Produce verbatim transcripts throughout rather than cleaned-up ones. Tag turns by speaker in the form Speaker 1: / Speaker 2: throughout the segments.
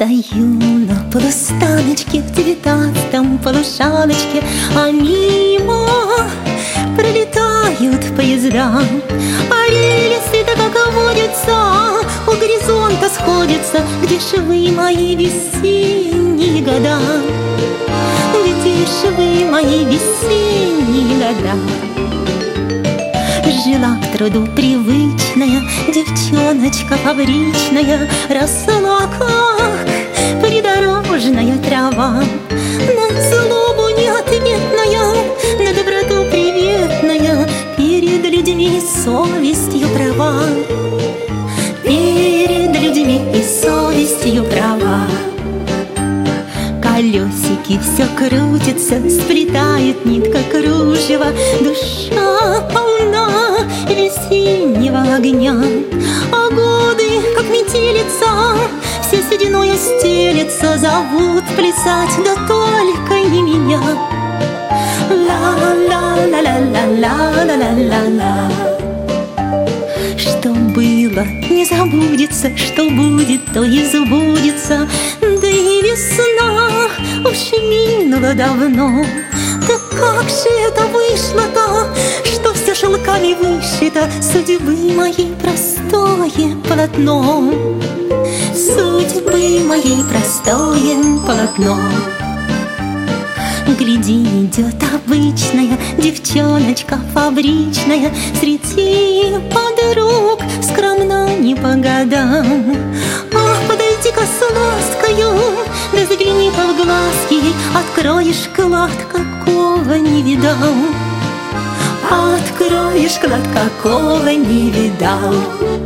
Speaker 1: Стою на полустаночке в девятнадцатом полушалочке, а мимо пролетают поезда, а рельсы, да как водится, у горизонта сходятся, где ж вы, мои весенние года, где ж вы, мои весенние года. Жила к труду привычная девчоночка фабричная, росла как придорожная трава, на злобу неответная, на доброту приветная, перед людьми совестью права, перед людьми и совестью права. Колесики все крутятся, сплетает нитка кружева, душа полна весеннего огня, а годы, как метелица, все сединою стелется, зовут плясать, да только не меня. Ла-ла-ла-ла-ла-ла-ла-ла-ла. Что было, не забудется, что будет, то и забудется, да и весна уж минула давно. Да как же это вышло-то, что все шелками вышито, судьбы моей простое полотно, судьбы моей простое полотно. Гляди, идет обычная девчоночка фабричная, среди подруг скромна не по годам. Ах, подойди-ка с ласкою, да загляни-ка в глазки, откроешь клад, какого не видал, откроешь клад, какого не видал.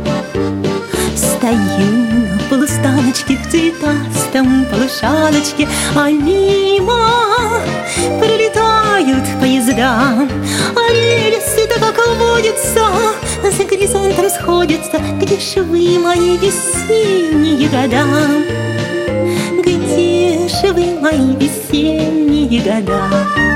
Speaker 1: Стою на полустаночке в девятнадцатом полушалочке, а мимо пролетают поезда, а рельсы, да как водится, за горизонтом сходятся, где ж вы, мои весенние года, где ж вы, мои весенние года.